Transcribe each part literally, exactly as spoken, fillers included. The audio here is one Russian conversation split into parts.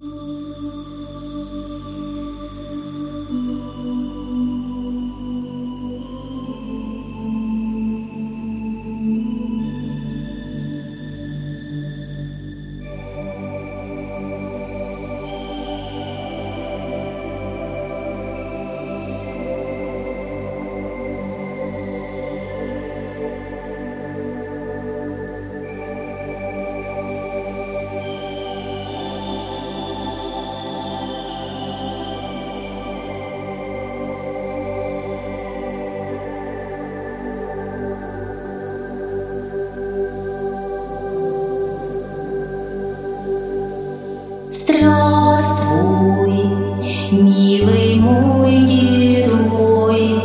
Здравствуй, милый мой герой,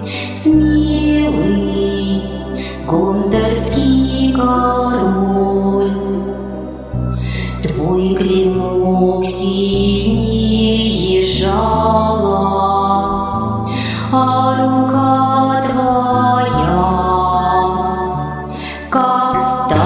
смелый гондорский король. Твой клинок сильнее жала, а рука твоя как сталь.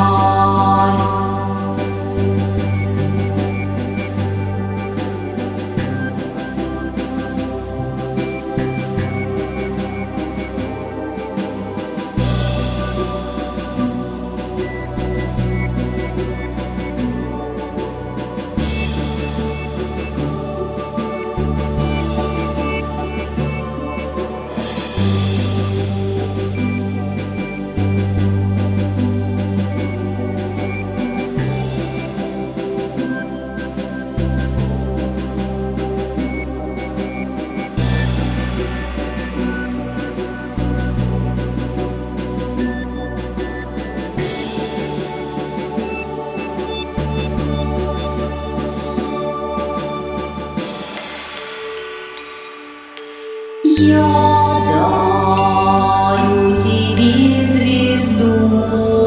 Я дарю тебе звезду,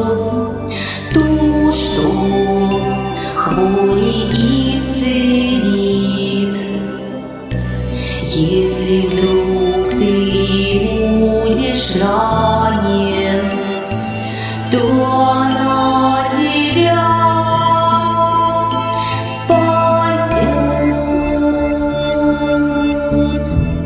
ту, что хвори исцелит. Если вдруг ты будешь ранен, то она тебя спасет.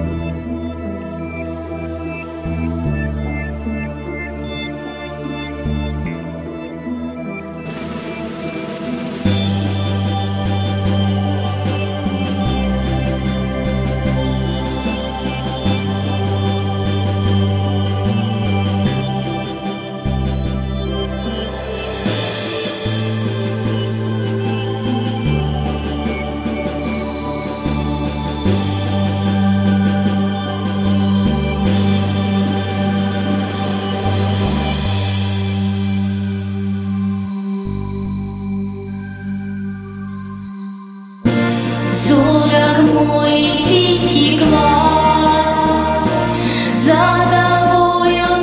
Зорок мой эльфийский глаз, за тобой он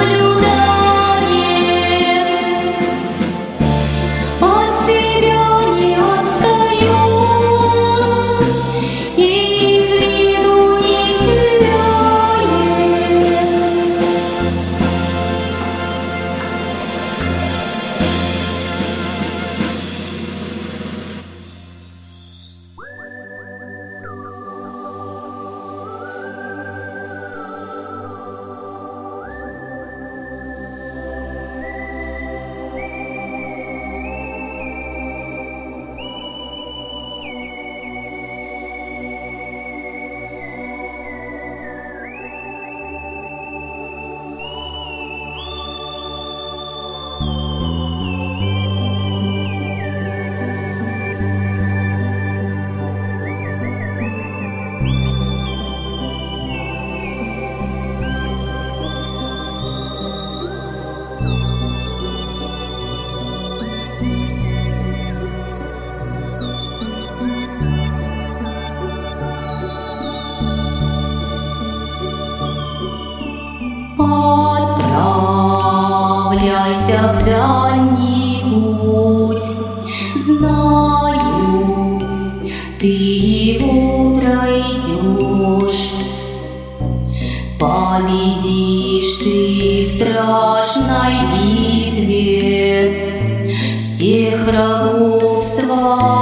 наблюдает, от тебя не отстает и из виду не теряет. Отправляйся в дальний путь, знаю, ты его пройдешь. Победишь ты в страшной битве всех врагов своих.